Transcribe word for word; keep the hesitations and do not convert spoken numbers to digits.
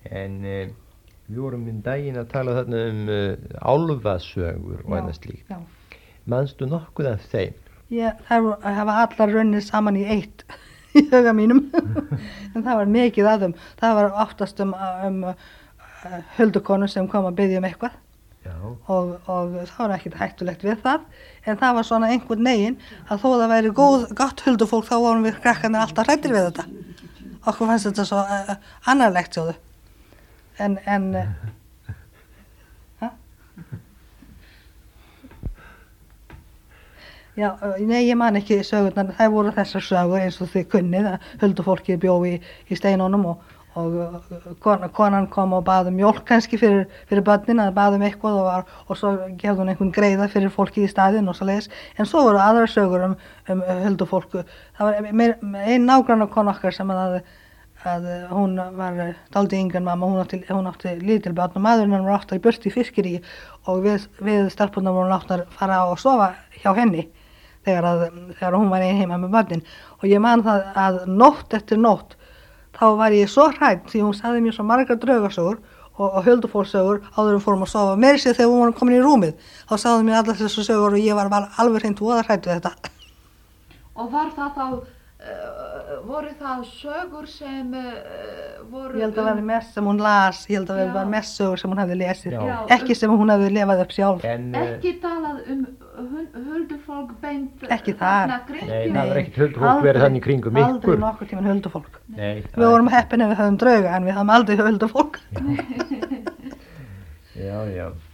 En uh, við vorum um daginn að tala þarna um uh, álfasögur og annað slíkt. Já. Manstu nokkuð af þeim? Já, það hafa allar runnið saman í eitt í huga mínum. En það var mikið að þeim. Það var oftast um, um uh, huldukonu sem kom að biðja um eitthvað. Já. Og, og það var ekkert hættulegt við það. En það var svona einhvern negin að þó það væri góð, gott huldufólk þá vorum við krakkarnir alltaf hræddir við þetta. Okkur fannst þetta svo uh, annarlegt sjóðu. En, en, uh, hæ? Já, nei, ég man ekki sögurnar, það voru þessar sögur eins og þið kunnið að huldufólkið bjó í, í steinunum og, og kon, konan kom og baði um mjólk kannski fyrir, fyrir börnin að baði um eitthvað og, var, og svo gefði hún einhvern greiða fyrir fólkið í staðinn og svo leiðis. En svo voru aðrar sögur um, um huldufólku. Það var meir, ein nágranna kon okkar sem að, að hún var dálítið yngri en mamma, hún átti, hún átti lítil börn og maðurinn var áttar í burtu í fiskiri og við, við stelpunum vorum áttar fara og sofa hjá henni. Þegar, að, þegar hún var ein heima með börnin og ég man það að nótt eftir nótt þá var ég svo hrædd því hún sagði mér svo margar draugasögur og, og huldufólkssögur áður við fórum að sofa meira sér þegar við vorum komin í rúmið þá sagði mér allar þessu sögur og ég var, var alveg hreint voða hrædd við þetta. Og var það þá uh, voru það sögur sem uh, voru Ég held að vera mest sem hún las, ég held að vera bara mest sögur sem hún hefði lesið, Já. ekki sem hún hefði lifað upp sjálf. En, uh, ekki talað um huldufólk beint Ekki þar. Nei, það var ekkert huldufólk verið þannig kringum ykkur. Aldrei nokkur tímann huldufólk. Nei. Við vorum heppin ef við höfum drauga en við höfum aldrei huldufólk. Já, já.